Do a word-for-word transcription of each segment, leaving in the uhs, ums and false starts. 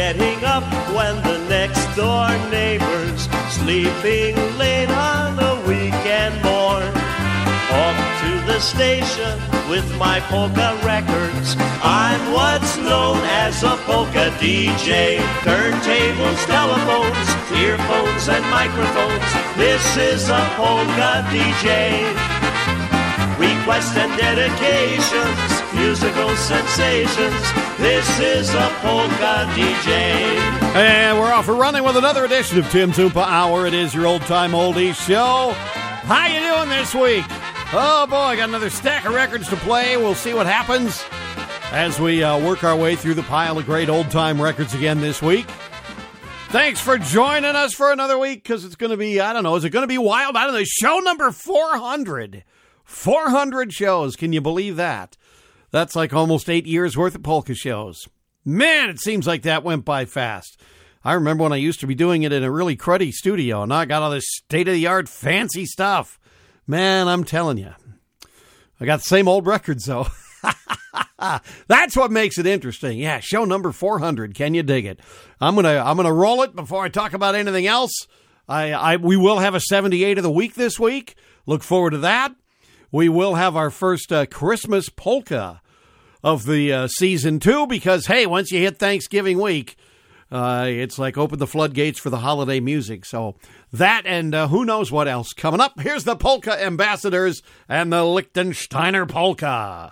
getting up when the next door neighbor's sleeping late on a weekend morn. Off to the station with my polka records. I'm what's known as a polka D J. Turntables, telephones, earphones and microphones. This is a polka D J. Requests and dedications, musical sensations. This is a polka D J. And we're off and running with another edition of Tim's Oompa Hour. It is your old-time oldies show. How you doing this week? Oh, boy, I got another stack of records to play. We'll see what happens as we uh, work our way through the pile of great old-time records again this week. Thanks for joining us for another week, because it's going to be, I don't know, is it going to be wild? I don't know. Show number four hundred. four hundred shows. Can you believe that? That's like almost eight years worth of polka shows. Man, it seems like that went by fast. I remember when I used to be doing it in a really cruddy studio, and now I got all this state-of-the-art fancy stuff. Man, I'm telling you. I got the same old records, though. That's what makes it interesting. Yeah, show number four hundred. Can you dig it? I'm gonna I'm gonna roll it before I talk about anything else. I, I we will have a seventy-eight of the week this week. Look forward to that. We will have our first uh, Christmas polka of the uh, season two because, hey, once you hit Thanksgiving week, uh, it's like open the floodgates for the holiday music. So that and uh, who knows what else coming up. Here's the Polka Ambassadors and the Lichtensteiner Polka.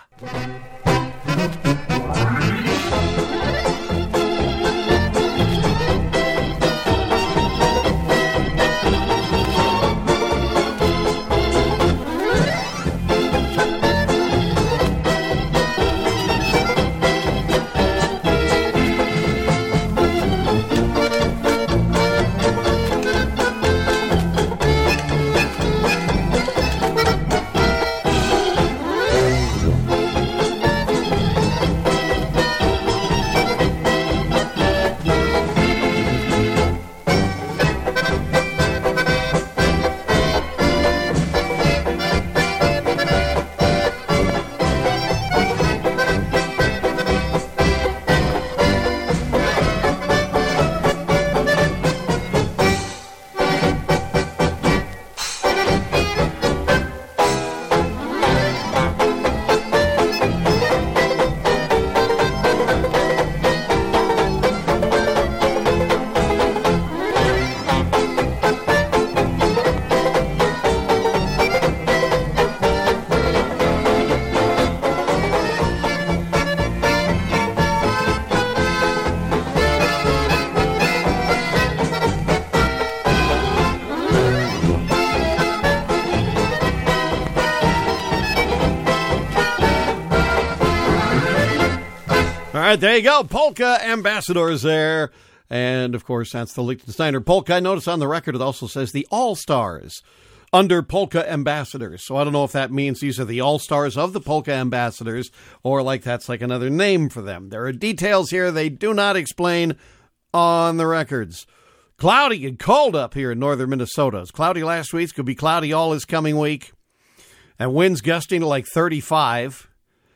All right, there you go. Polka Ambassadors there. And, of course, that's the Lichtensteiner Polka. I notice on the record it also says the All-Stars under Polka Ambassadors. So I don't know if that means these are the All-Stars of the Polka Ambassadors or like that's like another name for them. There are details here they do not explain on the records. Cloudy and cold up here in northern Minnesota. It's cloudy last week. It's going to be cloudy all this coming week. And winds gusting to like thirty-five.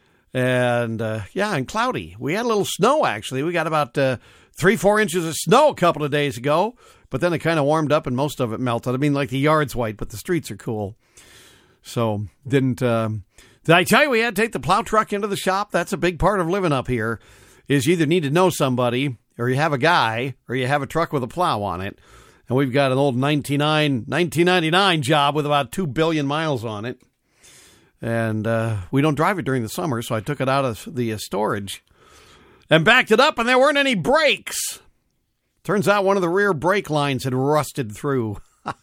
And, uh, yeah, and cloudy. We had a little snow, actually. We got about uh, three, four inches of snow a couple of days ago. But then it kind of warmed up and most of it melted. I mean, like the yard's white, but the streets are cool. So, didn't, um, did I tell you we had to take the plow truck into the shop? That's a big part of living up here, is you either need to know somebody, or you have a guy, or you have a truck with a plow on it. And we've got an old ninety-nine, nineteen ninety-nine job with about two billion miles on it. And uh, we don't drive it during the summer, so I took it out of the uh, storage and backed it up, and there weren't any brakes. Turns out one of the rear brake lines had rusted through.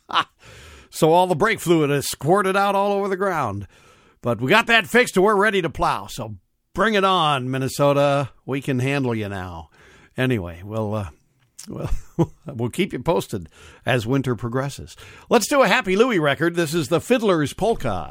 So all the brake fluid has squirted out all over the ground. But we got that fixed, and we're ready to plow. So bring it on, Minnesota. We can handle you now. Anyway, we'll, uh, we'll, we'll keep you posted as winter progresses. Let's do a Happy Louie record. This is the Fiddler's Polka.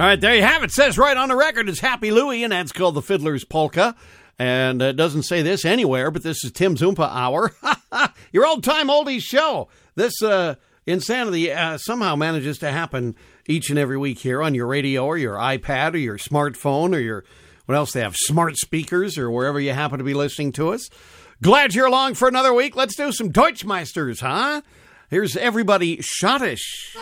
All right, there you have it. It says right on the record it's Happy Louie, and that's called the Fiddler's Polka. And it doesn't say this anywhere, but this is Tim's Oompa Hour. Your old-time oldies show. This uh, insanity uh, somehow manages to happen each and every week here on your radio or your iPad or your smartphone or your, what else they have, smart speakers or wherever you happen to be listening to us. Glad you're along for another week. Let's do some Deutschmeisters, huh? Here's Everybody Schottisch.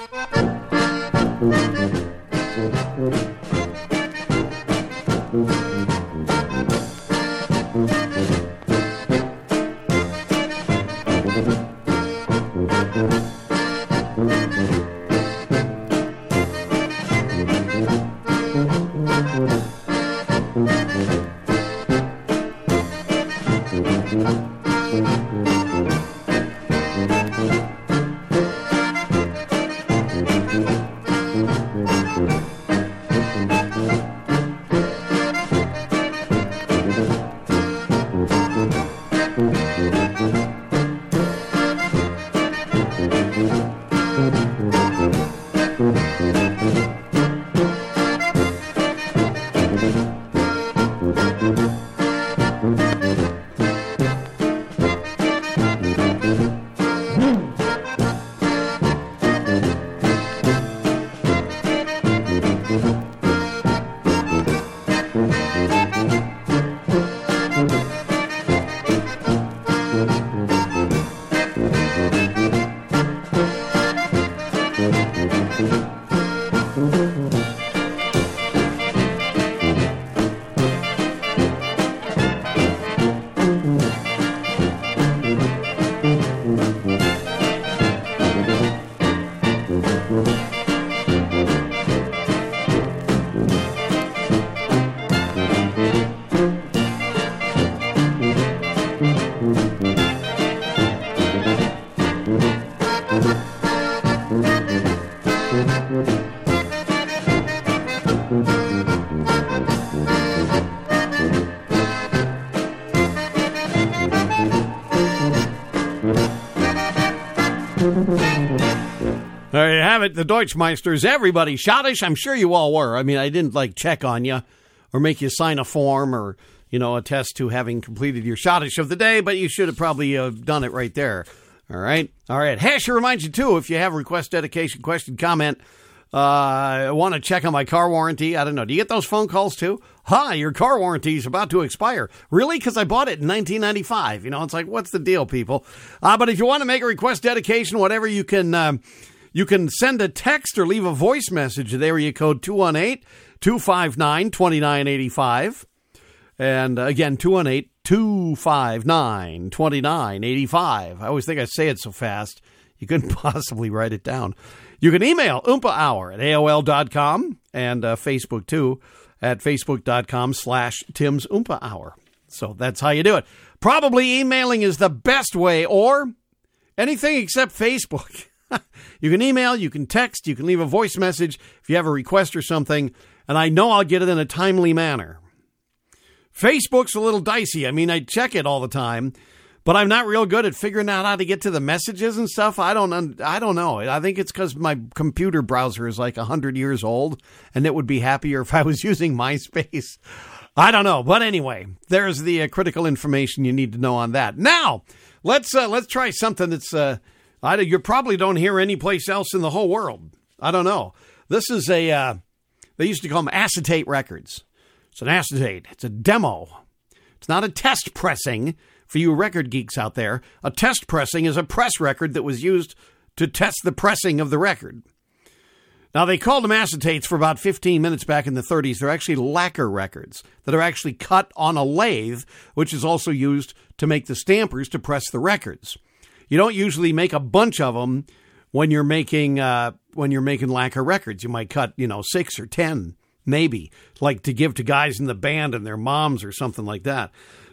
There you have it, the Deutschmeisters. Everybody Schottisch. I'm sure you all were. I mean, I didn't, like, check on you or make you sign a form or, you know, attest to having completed your Schottisch of the day, but you should have probably uh, done it right there. All right? All right. Hasher reminds you, too, if you have a request, dedication, question, comment, uh, I want to check on my car warranty. I don't know. Do you get those phone calls, too? Hi, your car warranty is about to expire. Really? Because I bought it in nineteen ninety-five. You know, it's like, what's the deal, people? Uh, but if you want to make a request, dedication, whatever, you can... Uh, You can send a text or leave a voice message. The area code two one eight, two five nine, two nine eight five. And uh, again, two one eight, two five nine, two nine eight five. I always think I say it so fast, you couldn't possibly write it down. You can email Oompa Hour at A O L dot com and uh, Facebook, too, at Facebook.com slash Tim's Oompa Hour. So that's how you do it. Probably emailing is the best way, or anything except Facebook. You can email, you can text, you can leave a voice message if you have a request or something, and I know I'll get it in a timely manner. Facebook's a little dicey. I mean, I check it all the time, but I'm not real good at figuring out how to get to the messages and stuff. I don't I don't know. I think it's because my computer browser is like one hundred years old, and it would be happier if I was using MySpace. I don't know. But anyway, there's the uh, critical information you need to know on that. Now, let's uh, let's try something that's... Uh, I, you probably don't hear anyplace else in the whole world. I don't know. This is a, uh, they used to call them acetate records. It's an acetate. It's a demo. It's not a test pressing for you record geeks out there. A test pressing is a press record that was used to test the pressing of the record. Now, they called them acetates for about fifteen minutes back in the thirties. They're actually lacquer records that are actually cut on a lathe, which is also used to make the stampers to press the records. You don't usually make a bunch of them when you're making uh, when you're making lacquer records. You might cut, you know, six or ten, maybe, like to give to guys in the band and their moms or something like that.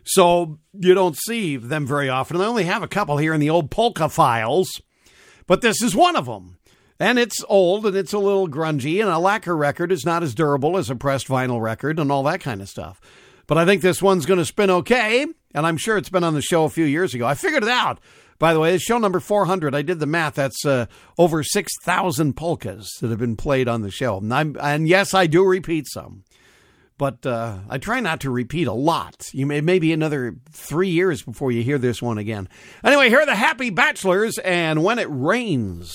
So you don't see them very often. I only have a couple here in the old polka files, but this is one of them. And it's old and it's a little grungy, and a lacquer record is not as durable as a pressed vinyl record and all that kind of stuff. But I think this one's going to spin okay, and I'm sure it's been on the show a few years ago. I figured it out. By the way, it's show number four hundred. I did the math. That's uh, over six thousand polkas that have been played on the show. And, I'm, and yes, I do repeat some. But uh, I try not to repeat a lot. You may maybe another three years before you hear this one again. Anyway, here are the Happy Bachelors and When It Rains.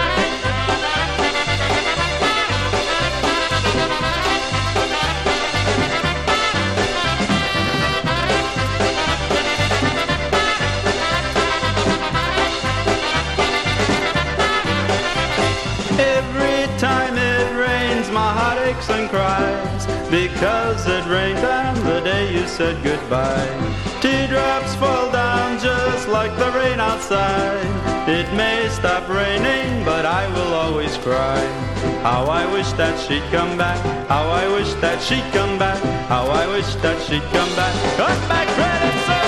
Every time it rains, my heart aches and cries, because it rained on the day you said goodbye. Teardrops fall down just like the rain outside. It may stop raining, but I will always cry. How I wish that she'd come back. How I wish that she'd come back. How I wish that she'd come back. Come back, credit, sir.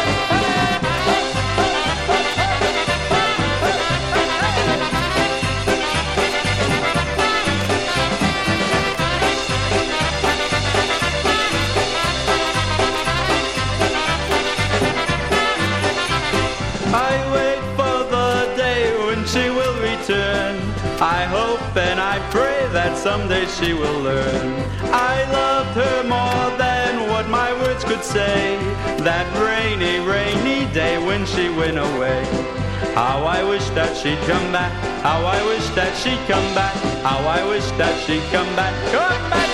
I hope and I pray that someday she will learn. I loved her more than what my words could say. That rainy, rainy day when she went away. How I wish that she'd come back. How I wish that she'd come back. How I wish that she'd come back. Come back,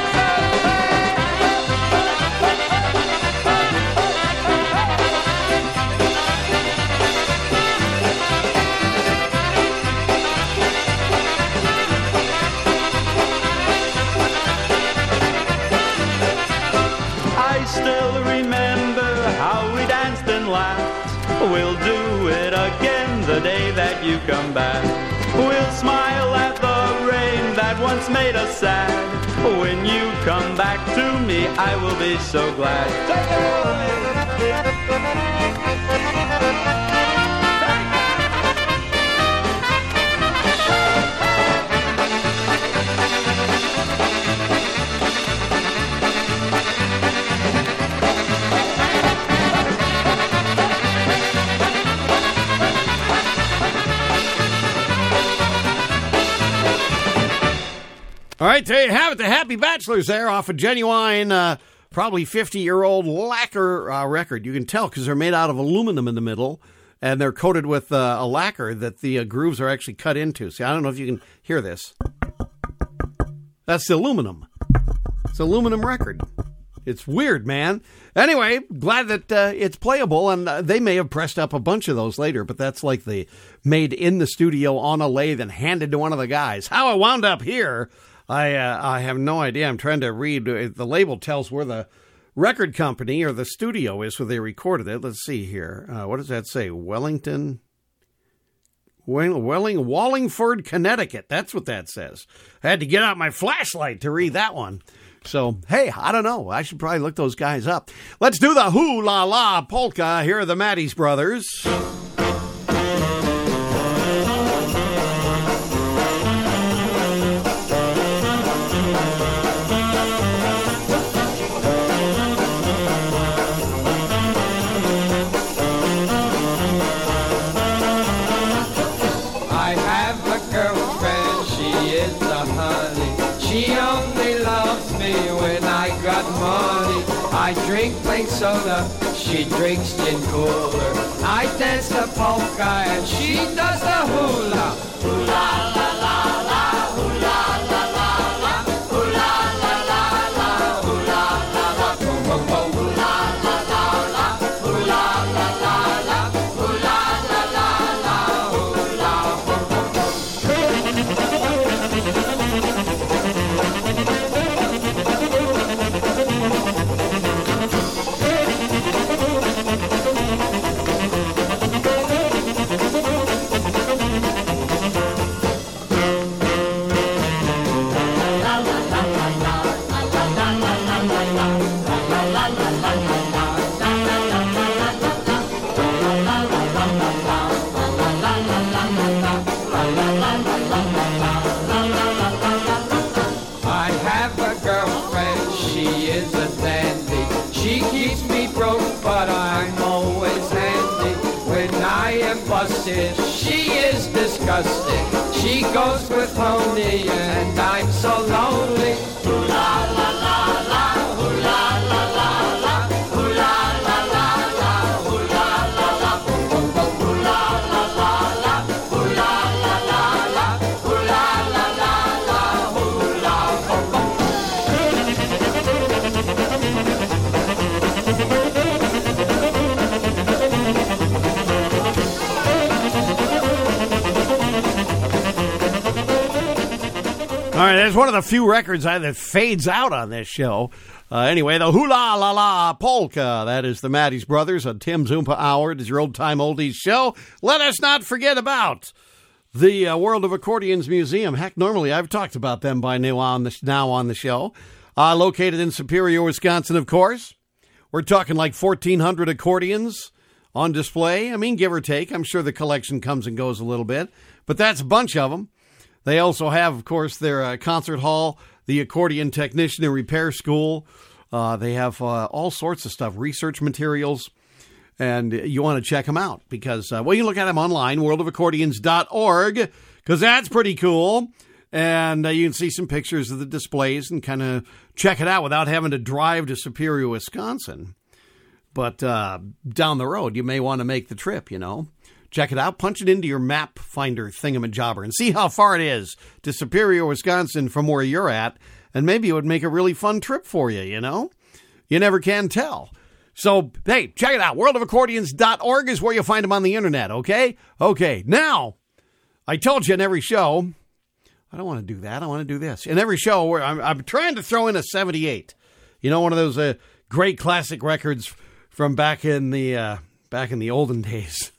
we'll do it again the day that you come back. We'll smile at the rain that once made us sad. When you come back to me, I will be so glad. Take it away. All right, there you have it. The Happy Bachelors there off a genuine, uh, probably fifty-year-old lacquer uh, record. You can tell because they're made out of aluminum in the middle, and they're coated with uh, a lacquer that the uh, grooves are actually cut into. See, I don't know if you can hear this. That's the aluminum. It's an aluminum record. It's weird, man. Anyway, glad that uh, it's playable, and uh, they may have pressed up a bunch of those later, but that's like the made in the studio on a lathe and handed to one of the guys. How it wound up here, I uh, I have no idea. I'm trying to read. The label tells where the record company or the studio is where they recorded it. Let's see here. Uh, what does that say? Wellington? Welling, Wallingford, Connecticut. That's what that says. I had to get out my flashlight to read that one. So, hey, I don't know. I should probably look those guys up. Let's do the Hoo La La Polka. Here are the Matties Brothers. I drink plain soda, she drinks gin cooler. I dance the polka and she does the hula. Hula la la la, hula la la la, hula la la la, hula la la, hula la la la, hula la la la, hula la la busted. She is disgusting. She goes with Tony and I'm so lonely. Ooh la la la la, ooh la la la la, ooh la la la la, ooh la la la, ooh la la la la, ooh la la la la, ooh la la la la, ooh la All right, that's one of the few records I, that fades out on this show. Uh, anyway, the Hula La La Polka. That is the Matty's Brothers on Tim's Oompa Hour. It is your old-time oldies show. Let us not forget about the uh, World of Accordions Museum. Heck, normally I've talked about them by now on the, now on the show. Uh, located in Superior, Wisconsin, of course. We're talking like fourteen hundred accordions on display. I mean, give or take. I'm sure the collection comes and goes a little bit. But that's a bunch of them. They also have, of course, their uh, concert hall, the Accordion Technician and Repair School. Uh, they have uh, all sorts of stuff, research materials, and you want to check them out because, uh, well, you look at them online, world of accordions dot org, because that's pretty cool. And uh, you can see some pictures of the displays and kind of check it out without having to drive to Superior, Wisconsin. But uh, down the road, you may want to make the trip, you know. Check it out. Punch it into your map finder thingamajobber and see how far it is to Superior, Wisconsin from where you're at. And maybe it would make a really fun trip for you, you know? You never can tell. So, hey, check it out. world of accordions dot org is where you'll find them on the internet, okay? Okay, now, I told you in every show, I don't want to do that. I want to do this. In every show, where I'm, I'm trying to throw in a seventy-eight. You know, one of those uh, great classic records from back in the uh, back in the olden days.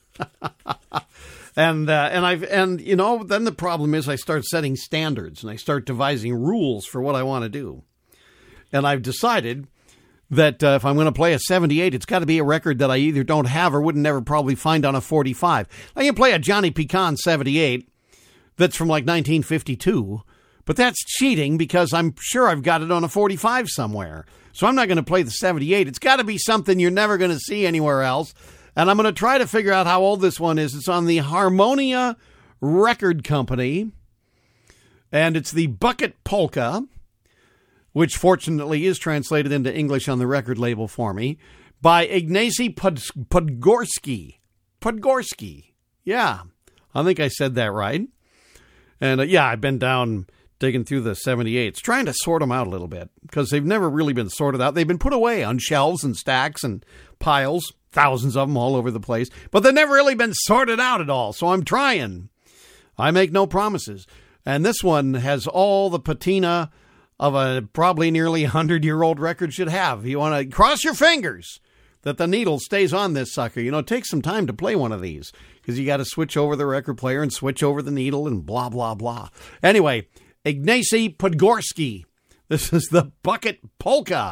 and uh, and I've and you know then the problem is I start setting standards and I start devising rules for what I want to do, and I've decided that uh, if I'm going to play a seventy-eight, it's got to be a record that I either don't have or wouldn't never probably find on a forty-five. I can play a Johnny Pecan seventy-eight that's from like nineteen fifty-two, but that's cheating because I'm sure I've got it on a forty-five somewhere. So I'm not going to play the seventy-eight. It's got to be something you're never going to see anywhere else. And I'm going to try to figure out how old this one is. It's on the Harmonia Record Company. And it's the Bucket Polka, which fortunately is translated into English on the record label for me, by Ignacy Pod- Podgorski. Podgorski. Yeah, I think I said that right. And uh, yeah, I've been down digging through the seventy-eights, trying to sort them out a little bit, because they've never really been sorted out. They've been put away on shelves and stacks and piles. Thousands of them all over the place, but they've never really been sorted out at all. So I'm trying. I make no promises. And this one has all the patina of a probably nearly one hundred year old record should have. You want to cross your fingers that the needle stays on this sucker. You know, it takes some time to play one of these because you got to switch over the record player and switch over the needle and blah, blah, blah. Anyway, Ignacy Podgorski. This is the Bucket Polka.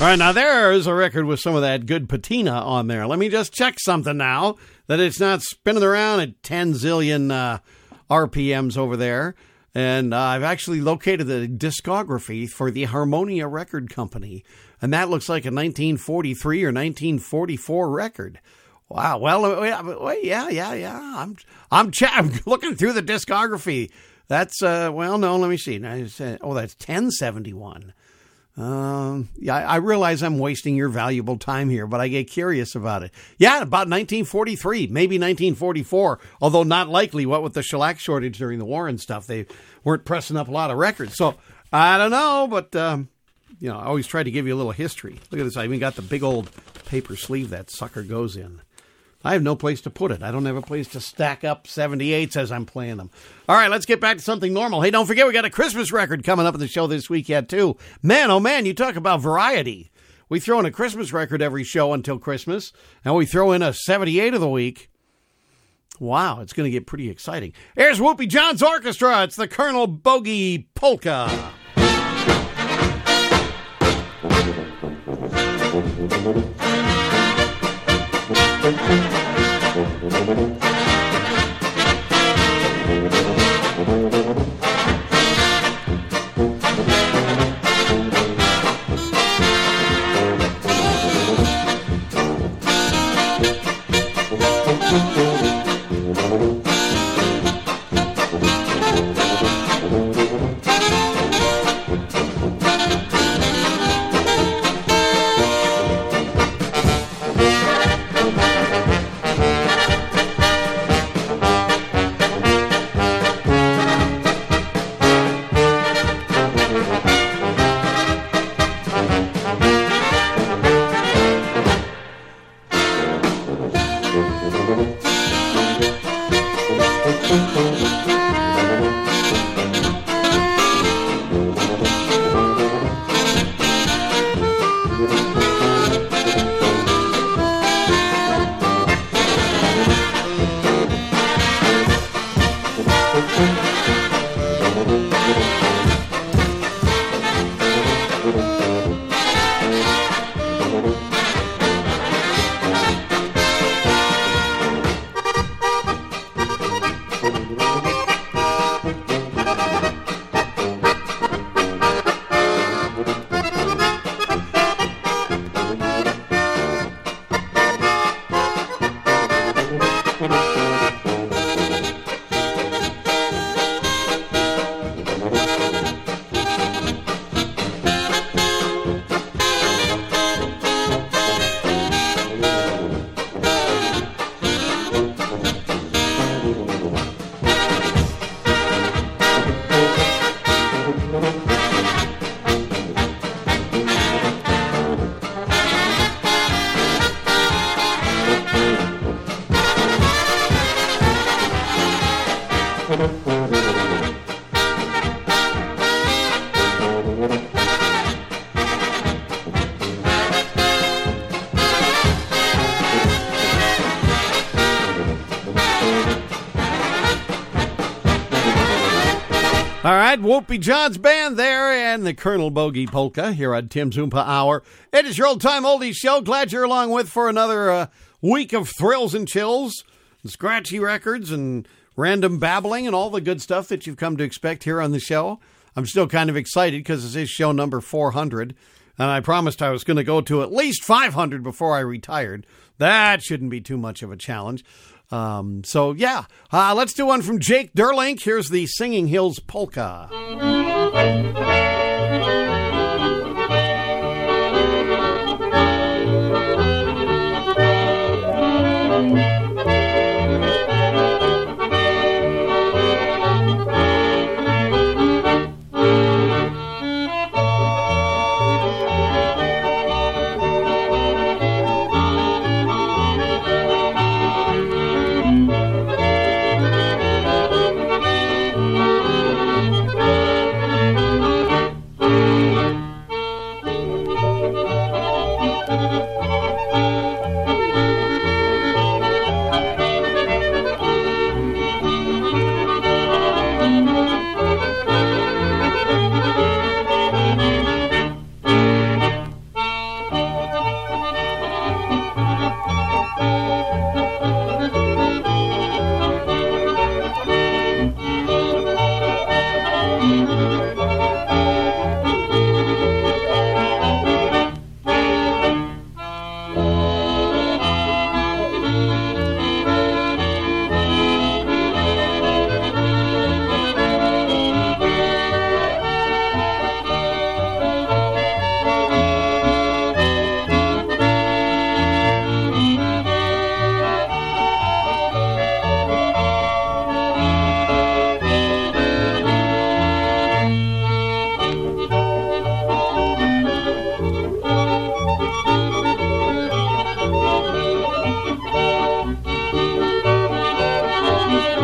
All right, now there's a record with some of that good patina on there. Let me just check something now, that it's not spinning around at ten zillion uh, R P Ms over there. And uh, I've actually located the discography for the Harmonia Record Company, and that looks like a nineteen forty-three or nineteen forty-four record. Wow. Well, yeah, yeah, yeah. I'm I'm, ch- I'm looking through the discography. That's, uh, well, no, let me see. Oh, that's ten seventy-one. Um, yeah, I realize I'm wasting your valuable time here, but I get curious about it. Yeah, about nineteen forty-three, maybe nineteen forty-four, although not likely. What with the shellac shortage during the war and stuff, they weren't pressing up a lot of records. So I don't know, but, um, you know, I always try to give you a little history. Look at this. I even got the big old paper sleeve that sucker goes in. I have no place to put it. I don't have a place to stack up seventy-eights as I'm playing them. All right, let's get back to something normal. Hey, don't forget, we got a Christmas record coming up in the show this week yet, too. Man, oh man, you talk about variety. We throw in a Christmas record every show until Christmas, and we throw in a seventy-eight of the week. Wow, it's going to get pretty exciting. Here's Whoopi John's Orchestra. It's the Colonel Bogey Polka. All right, Whoopi John's band there and the Colonel Bogey Polka here on Tim's Oompa Hour. It is your old-time oldies show. Glad you're along with for another uh, week of thrills and chills, and scratchy records and random babbling and all the good stuff that you've come to expect here on the show. I'm still kind of excited because this is show number four hundred, and I promised I was going to go to at least five hundred before I retired. That shouldn't be too much of a challenge. Um, so, yeah, uh, let's do one from Jake Derlink. Here's the Singing Hills Polka.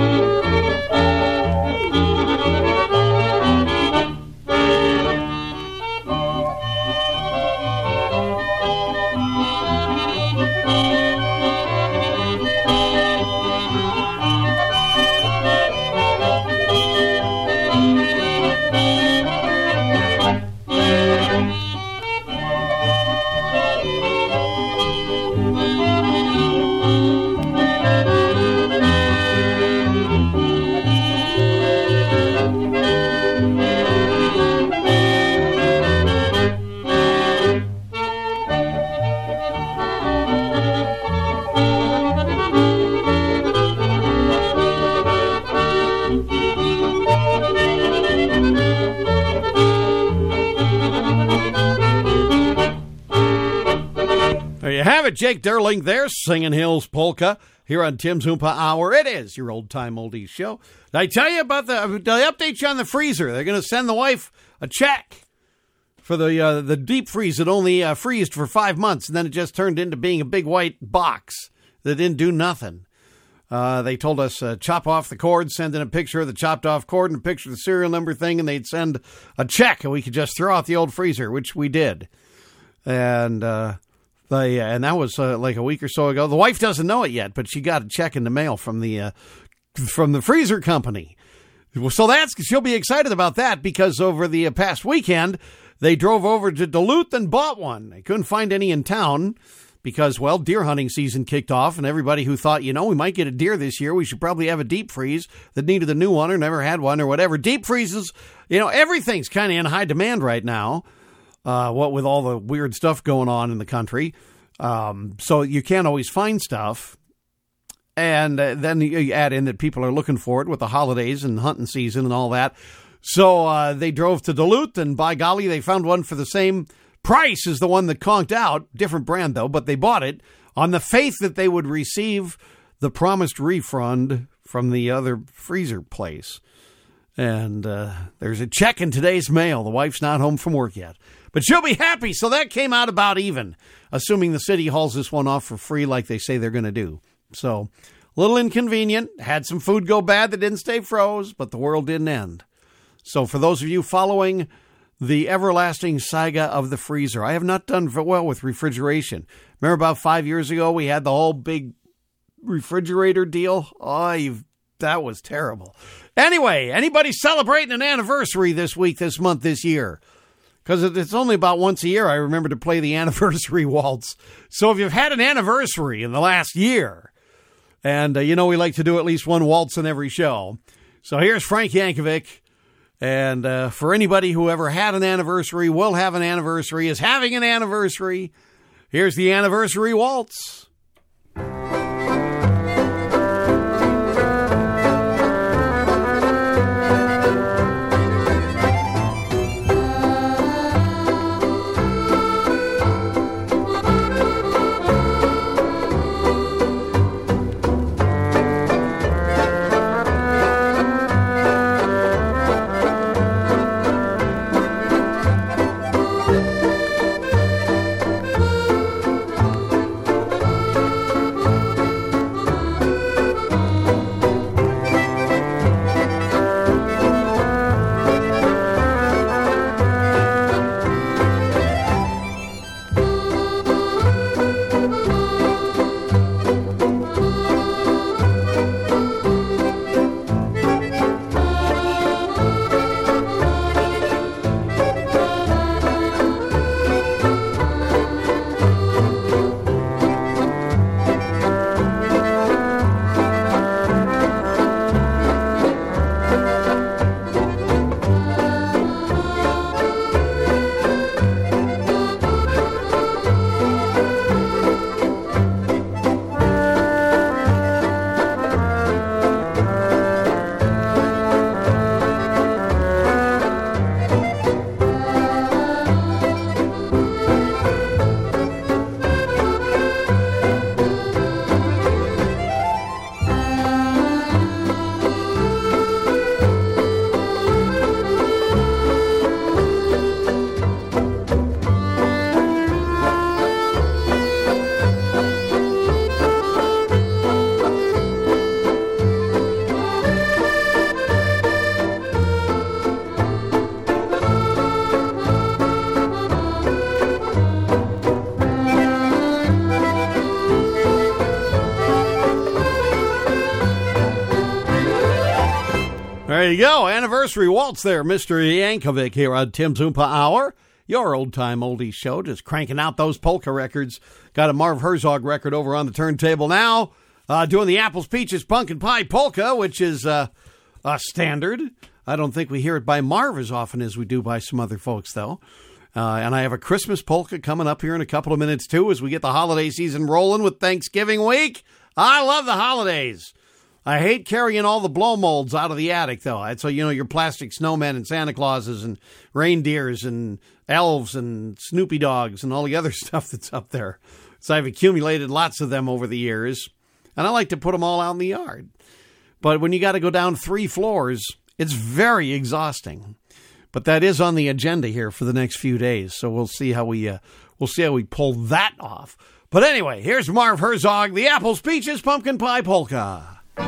Jake Derling there, singing Hills Polka here on Tim's Oompa Hour. It is your old-time oldies show. Did I tell you about the, did I update you on the freezer? They're going to send the wife a check for the uh, the deep freeze that only uh, freezed for five months, and then it just turned into being a big white box that didn't do nothing. Uh, they told us uh, chop off the cord, send in a picture of the chopped off cord and a picture of the serial number thing, and they'd send a check, and we could just throw out the old freezer, which we did. And uh, the and that was uh, like a week or so ago. The wife doesn't know it yet, but she got a check in the mail from the uh, from the freezer company. So that's she'll be excited about that, because over the uh, past weekend they drove over to Duluth and bought one. They couldn't find any in town, because, well, deer hunting season kicked off, and everybody who thought, you know, we might get a deer this year, we should probably have a deep freeze, that needed a new one or never had one or whatever. Deep freezes, you know, everything's kind of in high demand right now, uh, what with all the weird stuff going on in the country. Um, so you can't always find stuff. And uh, then you add in that people are looking for it with the holidays and hunting season and all that. So uh, they drove to Duluth, and by golly, they found one for the same price as the one that conked out. Different brand, though, but they bought it on the faith that they would receive the promised refund from the other freezer place. And uh, there's a check in today's mail. The wife's not home from work yet, but she'll be happy. So that came out about even, assuming the city hauls this one off for free like they say they're going to do. So a little inconvenient. Had some food go bad that didn't stay froze, but the world didn't end. So for those of you following the everlasting saga of the freezer, I have not done well with refrigeration. Remember about five years ago, we had the whole big refrigerator deal? Oh, you've, that was terrible. Anyway, anybody celebrating an anniversary this week, this month, this year? Because it's only about once a year I remember to play the anniversary waltz. So if you've had an anniversary in the last year, and uh, you know we like to do at least one waltz in every show. So here's Frank Yankovic. And uh, for anybody who ever had an anniversary, will have an anniversary, is having an anniversary, here's the anniversary waltz. There you go. Anniversary waltz there, Mister Yankovic here on Tim's Oompa Hour. Your old-time oldies show, just cranking out those polka records. Got a Marv Herzog record over on the turntable now. Uh, doing the Apples, Peaches, Pumpkin Pie Polka, which is uh, a standard. I don't think we hear it by Marv as often as we do by some other folks, though. Uh, and I have a Christmas polka coming up here in a couple of minutes, too, as we get the holiday season rolling with Thanksgiving week. I love the holidays. I hate carrying all the blow molds out of the attic, though. So, you know, your plastic snowmen and Santa Clauses and reindeers and elves and Snoopy dogs and all the other stuff that's up there. So I've accumulated lots of them over the years, and I like to put them all out in the yard. But when you got to go down three floors, it's very exhausting. But that is on the agenda here for the next few days, so we'll see how we uh, we'll see how we pull that off. But anyway, here's Marv Herzog, the Apples, Peaches, Pumpkin Pie Polka.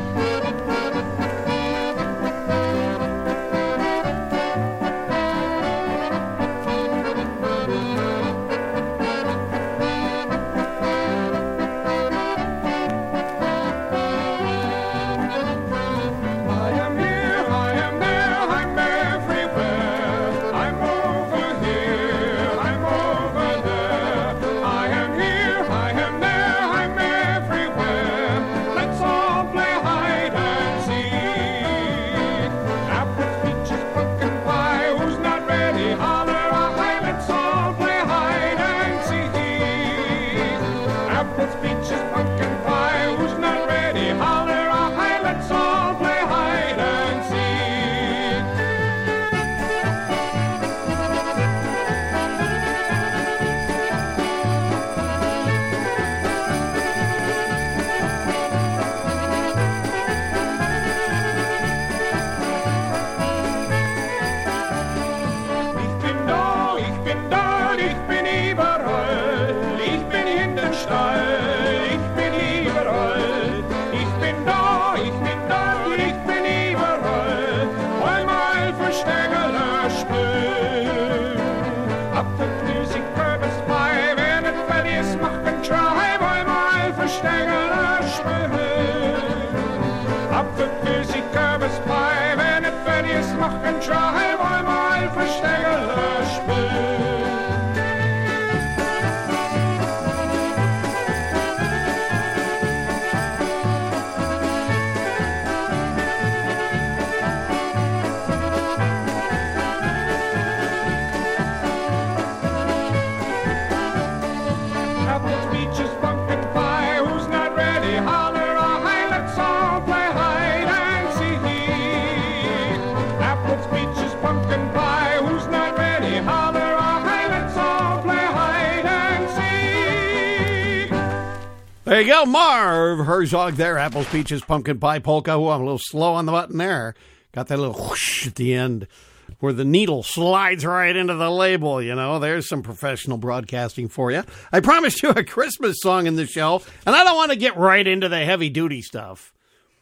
There you go, Marv Herzog there, Apples, Peaches, Pumpkin Pie Polka. Oh, I'm a little slow on the button there. Got that little whoosh at the end where the needle slides right into the label, you know. There's some professional broadcasting for you. I promised you a Christmas song in the show, and I don't want to get right into the heavy-duty stuff.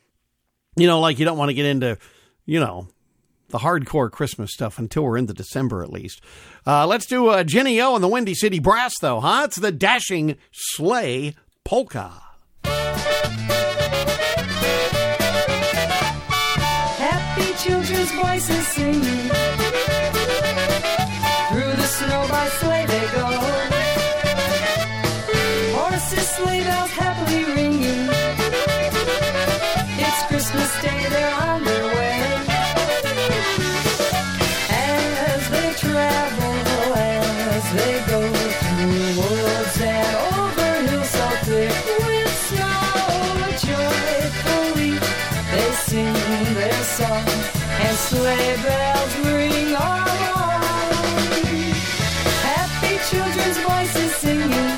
You know, like you don't want to get into, you know, the hardcore Christmas stuff until we're into December at least. Uh, let's do uh, Ginny O and the Windy City Brass, though, huh? It's the Dashing Sleigh Polka. Happy children's voices singing. Through the snow by sleigh they go. Horses, sleigh bells happily ringing. It's Christmas Day, they're on their way. As they travel, as they go through woods and over hills so thick with snow, joyfully they sing their song and sleigh bells ring along. Happy children's voices singing.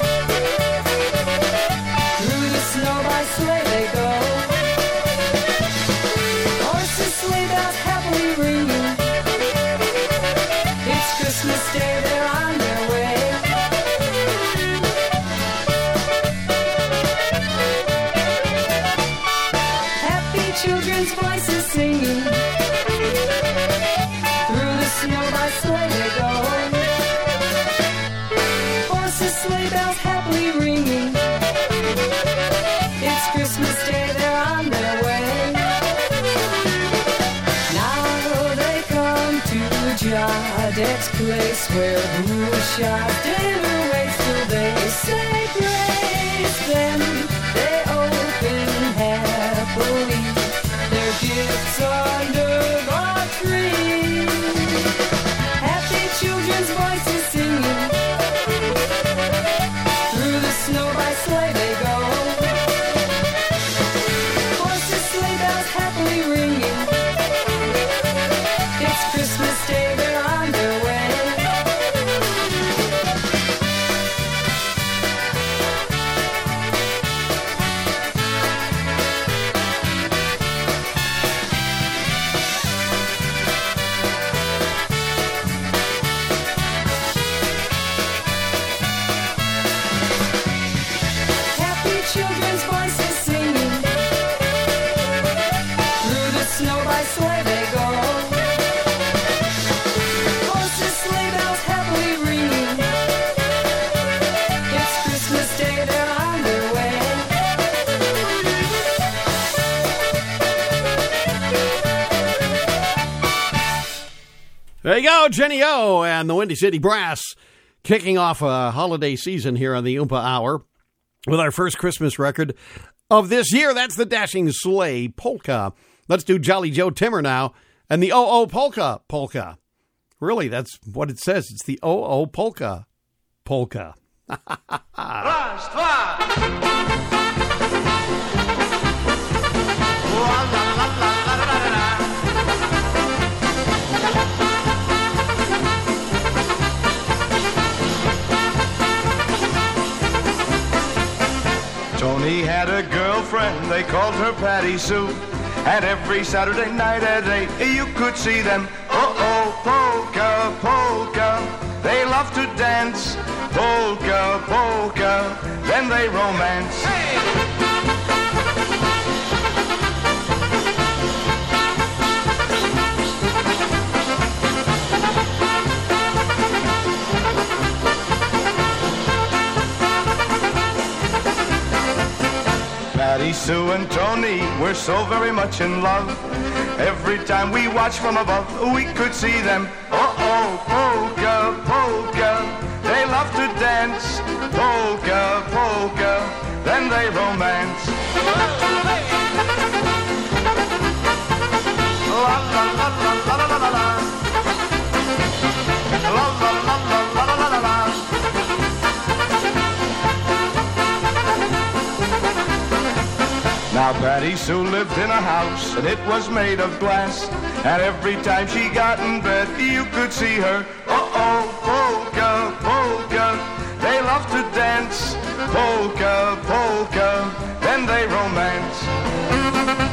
Through the snow by sleigh they go. Horses, sleigh bells happily ringing. It's Christmas Day, they're on their way. Happy children's voices singing. Through the snow by sleigh they go. Horses, sleigh bells happily ringing. It's Christmas Day, they're on their way. Now Benedict's place where Bouchard's dinner waits till they say grace. Then they open happily their gifts under the tree. Happy children's voices singing through the snow by sleigh they go. Horses, sleigh bells happily ringing. It's Christmas Day, they're on their way. Happy children's voices singing through the snow by sleigh they go. Horses, sleigh bells happily ringing. It's Christmas Day, they're on their way. There you go, Jenny O and the Windy City Brass kicking off a holiday season here on the Oompa Hour with our first Christmas record of this year. That's the Dashing Sleigh Polka. Let's do Jolly Joe Timmer now and the O O Polka Polka. Really, that's what it says. It's the O O Polka Polka. Raz, dwa. La, la, la, la, la, la, la, la. Tony had a girlfriend, they called her Patty Sue. And every Saturday night at eight, you could see them. Oh-oh, polka, polka. They love to dance. Polka, polka. Then they romance. Patty, Sue, and Tony were so very much in love. Every time we watched from above, we could see them. Oh-oh, polka, polka. They love to dance. Polka, polka. Then they romance. La la la la la la la la. La la la la la la la la. Now Patty Sue lived in a house and it was made of glass. And every time she got in bed, you could see her. Uh-oh, polka, polka. They love to dance. Polka, polka. Then they romance.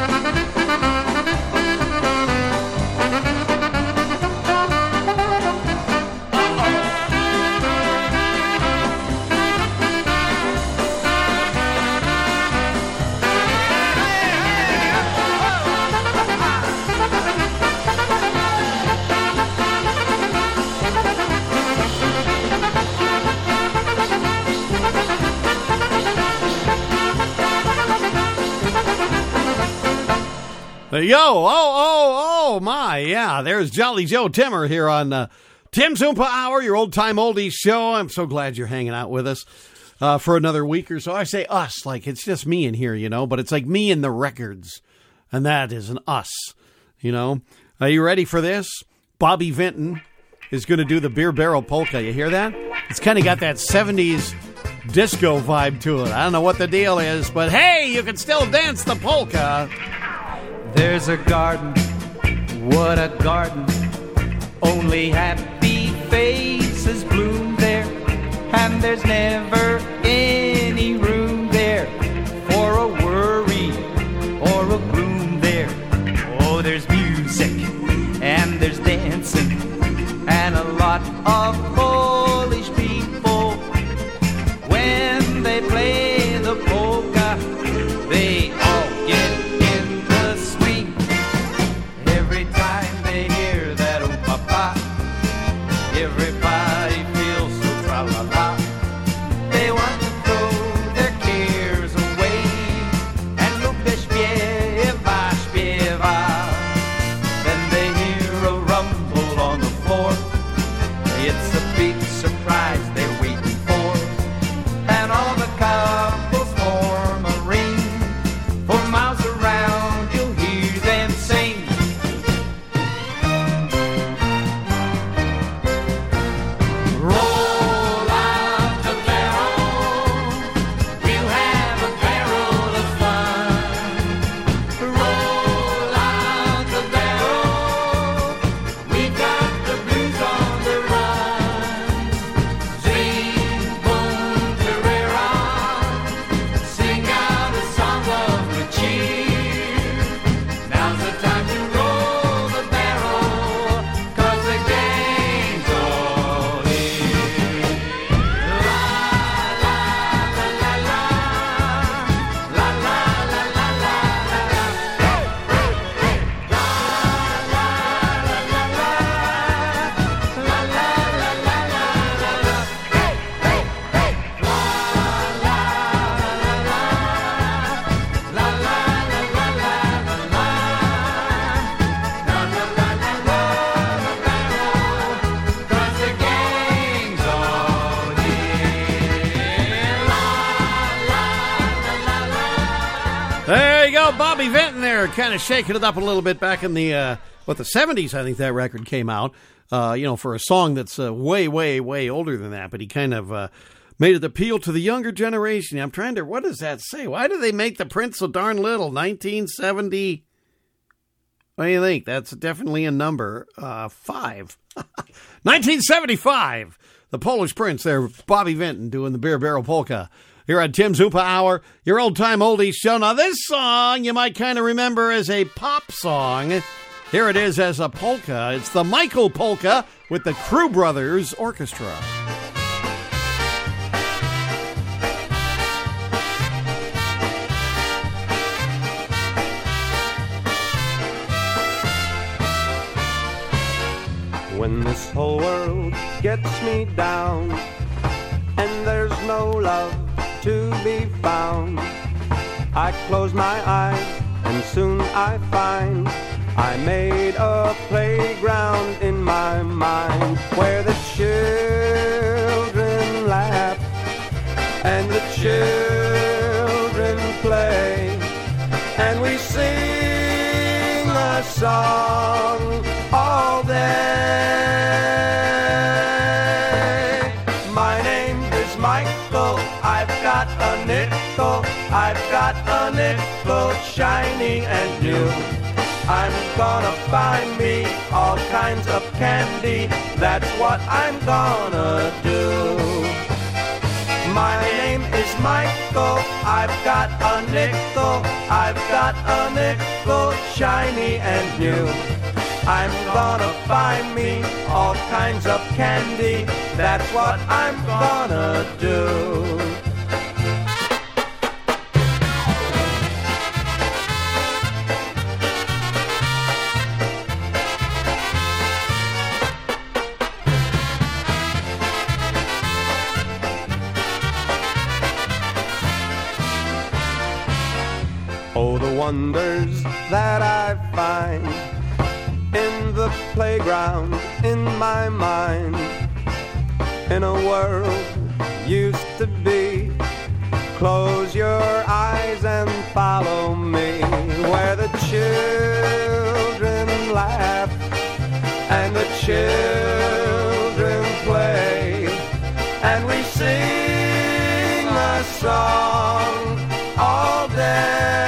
There you go. Oh, oh, oh, my. Yeah, there's Jolly Joe Timmer here on uh, Tim's Oompa Hour, your old-time oldies show. I'm so glad you're hanging out with us uh, for another week or so. I say us, like it's just me in here, you know, but it's like me and the records, and that is an us, you know. Are you ready for this? Bobby Vinton is going to do the Beer Barrel Polka. You hear that? It's kind of got that seventies disco vibe to it. I don't know what the deal is, but hey, you can still dance the polka. There's a garden, what a garden. Only happy faces bloom there. And there's never any room there for a worry or a gloom there. Oh, there's music and there's dancing and a lot of Polish people. When they play the polka, they all get in the swing. Every time they hear that oh papa, everybody feels so tra-la-la. They want to throw their cares away and lubię śpiewa, śpiewa. Then they hear a rumble on the floor there, kind of shaking it up a little bit back in the, uh, what, the seventies, I think that record came out, uh, you know, for a song that's uh, way, way, way older than that, but he kind of uh, made it appeal to the younger generation. I'm trying to, what does that say? Why do they make the print so darn little? nineteen seventy, what do you think? That's definitely a number, uh, five. nineteen seventy-five, the Polish Prince there, Bobby Vinton doing the Beer Barrel Polka. Here on Tim's Hoopa Hour, your old-time oldies show. Now, this song you might kind of remember as a pop song. Here it is as a polka. It's the Michael Polka with the Crew Brothers Orchestra. When this whole world gets me down and there's no love to be found, I close my eyes and soon I find I made a playground in my mind where the children laugh and the children play, and we sing a song all day. My name is Michael, I've got a nickel, I've got a nickel shiny and new. I'm gonna buy me all kinds of candy, that's what I'm gonna do. My name is Michael, I've got a nickel, I've got a nickel shiny and new. I'm gonna buy me all kinds of candy, that's what I'm gonna do. Oh, the wonders that I find in the playground in my mind, in a world used to be. Close your eyes and follow me, where the children laugh and the children play, and we sing a song all day.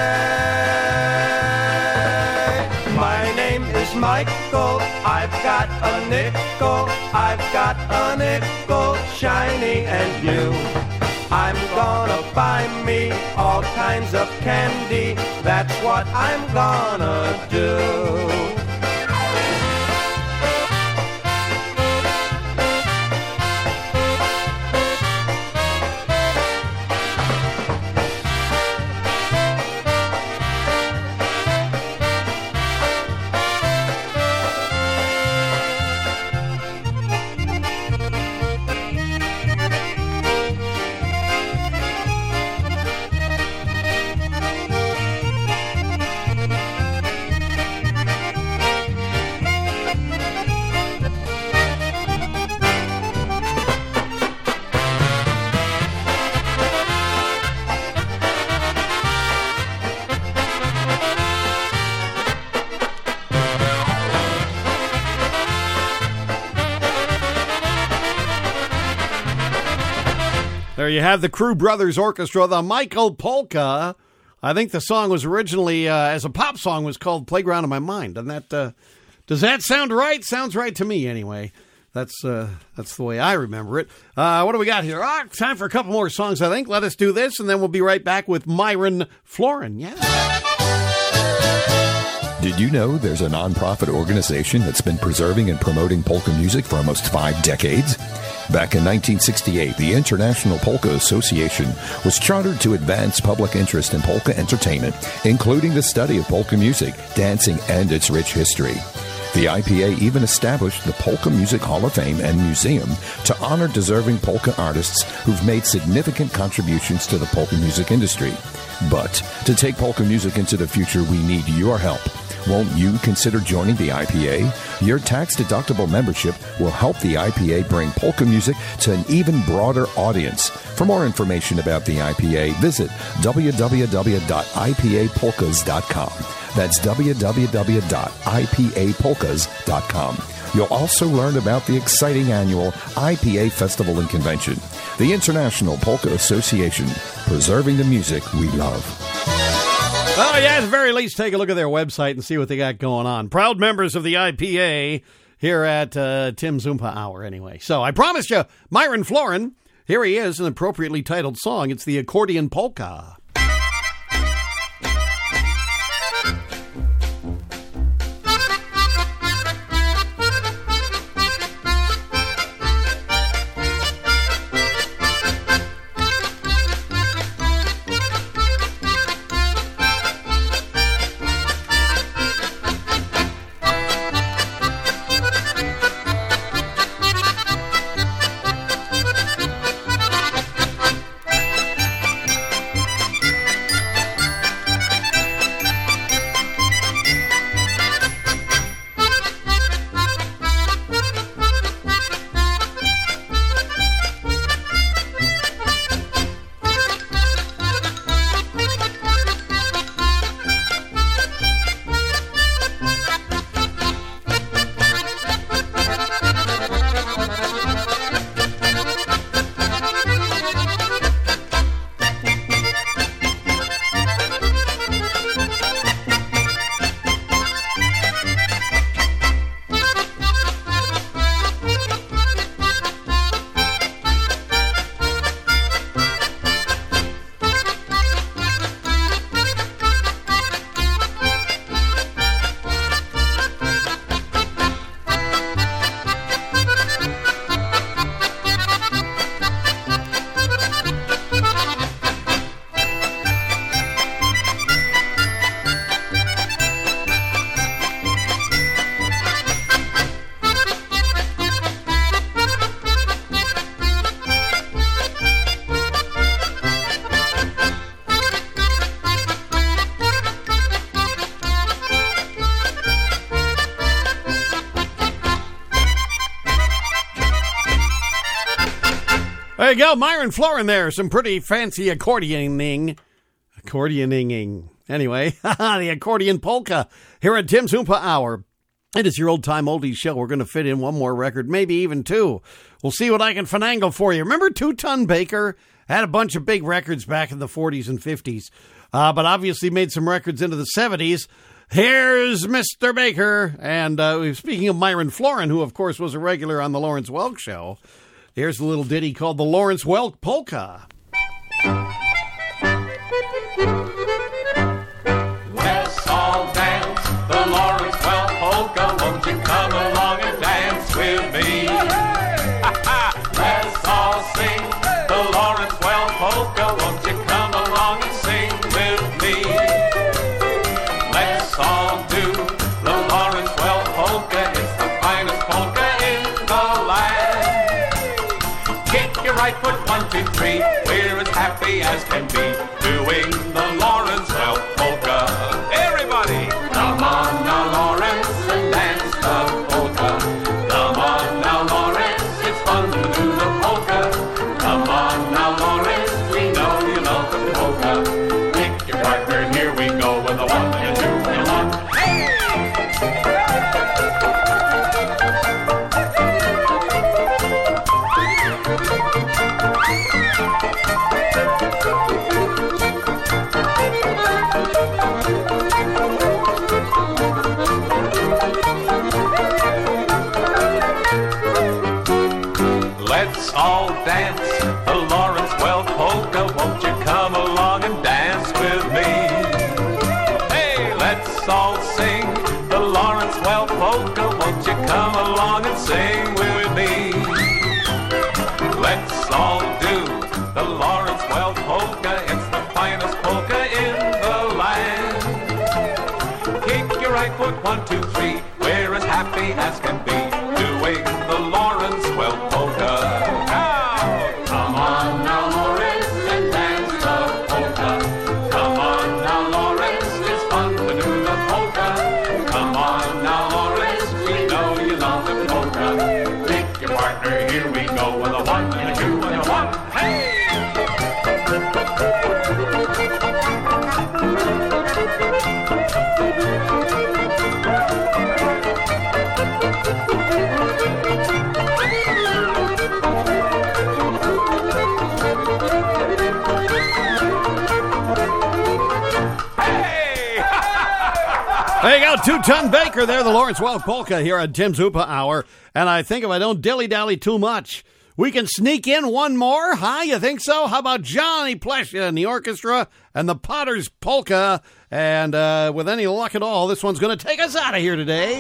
Michael, I've got a nickel, I've got a nickel shiny and new. I'm gonna buy me all kinds of candy, that's what I'm gonna do. There you have the Crew Brothers Orchestra, the Michael Polka. I think the song was originally, uh, as a pop song, was called Playground in My Mind. Doesn't that, uh, does that sound right? Sounds right to me, anyway. That's uh, that's the way I remember it. Uh, what do we got here? Ah, time for a couple more songs, I think. Let us do this, and then we'll be right back with Myron Florin. Yeah. Did you know there's a nonprofit organization that's been preserving and promoting polka music for almost five decades? Back in nineteen sixty-eight, the International Polka Association was chartered to advance public interest in polka entertainment, including the study of polka music, dancing, and its rich history. The I P A even established the Polka Music Hall of Fame and Museum to honor deserving polka artists who've made significant contributions to the polka music industry. But to take polka music into the future, we need your help. Won't you consider joining the I P A? Your tax-deductible membership will help the I P A bring polka music to an even broader audience. For more information about the I P A, visit w w w dot i p a polkas dot com. That's w w w dot i p a polkas dot com. You'll also learn about the exciting annual I P A Festival and Convention, the International Polka Association, preserving the music we love. Oh, yeah, at the very least, take a look at their website and see what they got going on. Proud members of the I P A here at uh, Tim's Oompa Hour, anyway. So I promised you, Myron Florin, here he is, an appropriately titled song. It's the Accordion Polka. There you go, Myron Florin there. Some pretty fancy accordioning. Accordioning. Anyway, the Accordion Polka here at Tim's Oompa Hour. It is your old-time oldies show. We're going to fit in one more record, maybe even two. We'll see what I can finagle for you. Remember Two-Ton Baker? Had a bunch of big records back in the forties and fifties, uh, but obviously made some records into the seventies. Here's Mister Baker. And uh, speaking of Myron Florin, who, of course, was a regular on the Lawrence Welk Show, here's a little ditty called the Lawrence Welk Polka. Let's all dance the Lawrence Welk Polka. Won't you come along and dance with me? Let's all sing the Lawrence Welk Polka. Won't you come along and sing with me? Let's all do the Lawrence Welk Polka. It's the finest polka in the land. Kick your right foot, one, two, three. We're as happy as can be doing the Lawrence Welk Polka. Everybody, come on now, Lawrence, and dance the polka. Come on now, Lawrence, it's fun to do the polka. Come on now, Lawrence, we know you love the polka. Pick your partner, and here we go with the one and two and one. Let's all dance the Lawrence Welk Polka. Won't you come along and dance with me? Hey, let's all sing the Lawrence Welk Polka. Won't you come along and sing with me? Let's all do the Lawrence Welk Polka. It's the finest polka in the land. Kick your right foot, one, two, three. We're as happy as can be doing the Lawrence Welk Polka. Now, come on now, Lawrence, and dance the polka. Come on now, Lawrence, it's fun to do the polka. go, Two-Ton Baker there, the Lawrence Welk Polka here at Tim Zupa Hour. And I think if I don't dilly-dally too much, we can sneak in one more, huh? You think so? How about Johnny Plesha and the orchestra and the Potters Polka? And uh, with any luck at all, this one's going to take us out of here today.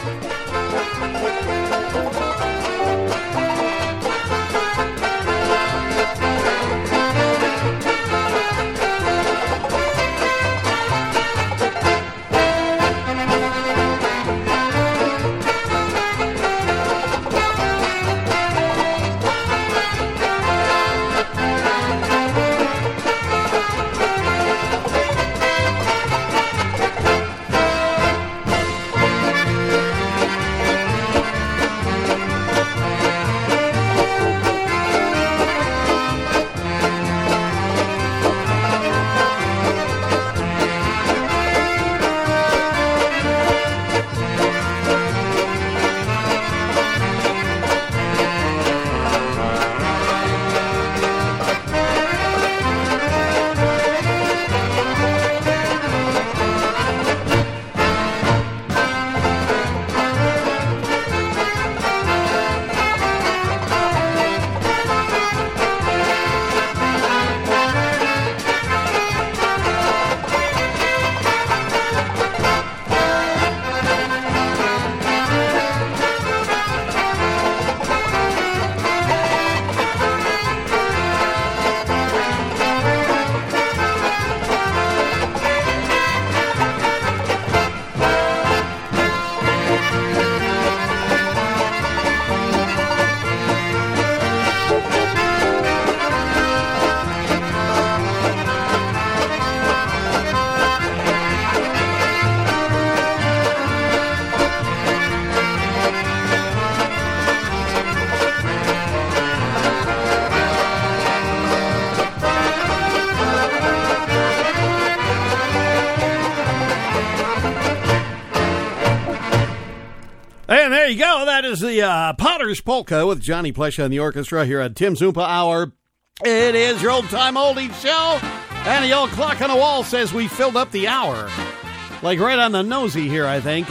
And there you go. That is the uh, Potters Polka with Johnny Plesha and the orchestra here at Tim Zupa Hour. It is your old-time oldies show. And the old clock on the wall says we filled up the hour. Like right on the nosy here, I think.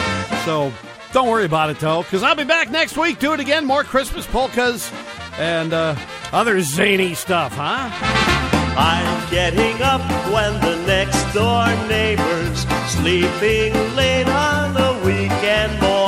So don't worry about it, though, because I'll be back next week. Do it again. More Christmas polkas and uh, other zany stuff, huh? I'm getting up when the next door neighbor's sleeping late on a weekend morn.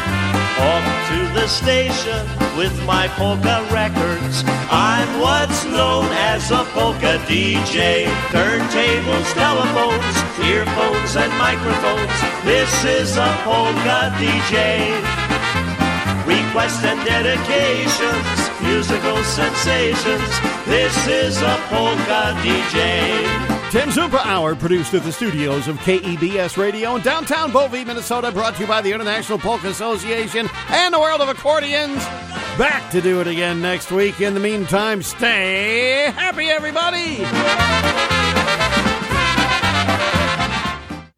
Off to the station with my polka records. I'm what's known as a polka D J. Turntables, telephones, earphones, and microphones. This is a polka D J. Requests and dedications, musical sensations. This is a polka D J. Tim Zupa Hour, produced at the studios of K E B S Radio in downtown Bovey, Minnesota, brought to you by the International Polka Association and the World of Accordions. Back to do it again next week. In the meantime, stay happy, everybody!